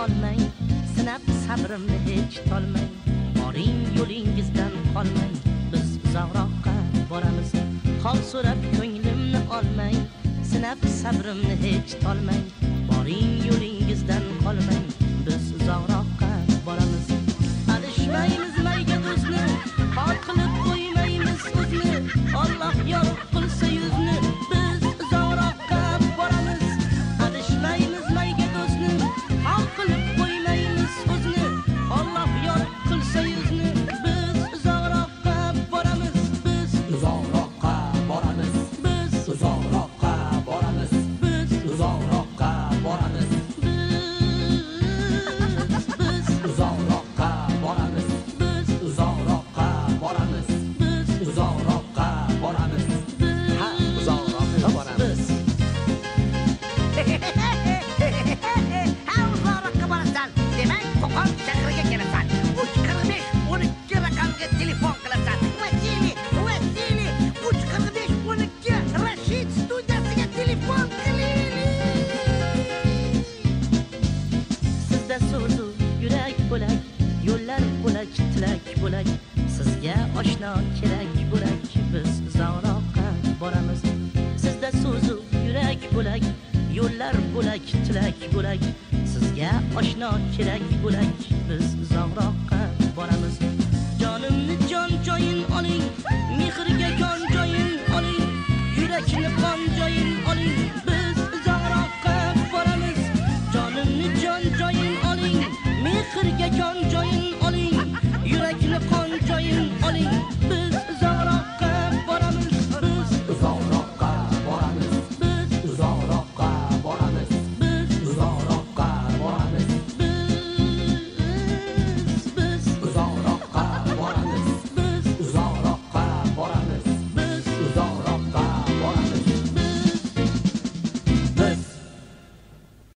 olmang, sinab sabrimni hech tolmang. Boring yo'lingizdan qolmang, biz uzoqroqqa boramiz. Hol so'rab ko'nglimni olmang, sinab sabrimni hech tolmang. Boring yo'lingizdan qolmang, biz uzoqroqqa boramiz. Alishmaymiz mayga do'stni, hol qilib qo'ymaymiz o'zni. Alloh yorug' qilsa yuzni, biz uzoqroqqa boramiz. Alishmaymiz mayga do'stni, hol qilib qo'ymaymiz o'zni. Alloh yorug' qilsa yuzni, biz uzoqroqqa boramiz. Biz uzoqroqqa boramiz. Biz uzoqroqqa boramiz. Biz uzoqroqqa boramiz. Biz uzoqroqqa boramiz. Biz uzoqroqqa boramiz. Biz uzoqroqqa boramiz. Ha, uzoqroqqa boramiz. Ha, uzoqroqqa borasan. Demak, Qo'qon shahriga kelasan. 345 12 raqamga telefon qilasan. Vasili 345 12 Rashid studiyasiga telefon qiling. Sizda so'zu yurak bo'lak, yo'llar bo'lak, tilak bo'lak. Sizga oshno kerak bo'lak, biz uzoqroqqa boramiz. Sizda so'zu yurak bo'lak, yo'llar bo'lak, tilak bo'lak. Sizga oshno kerak bo'lak, biz uzoqroq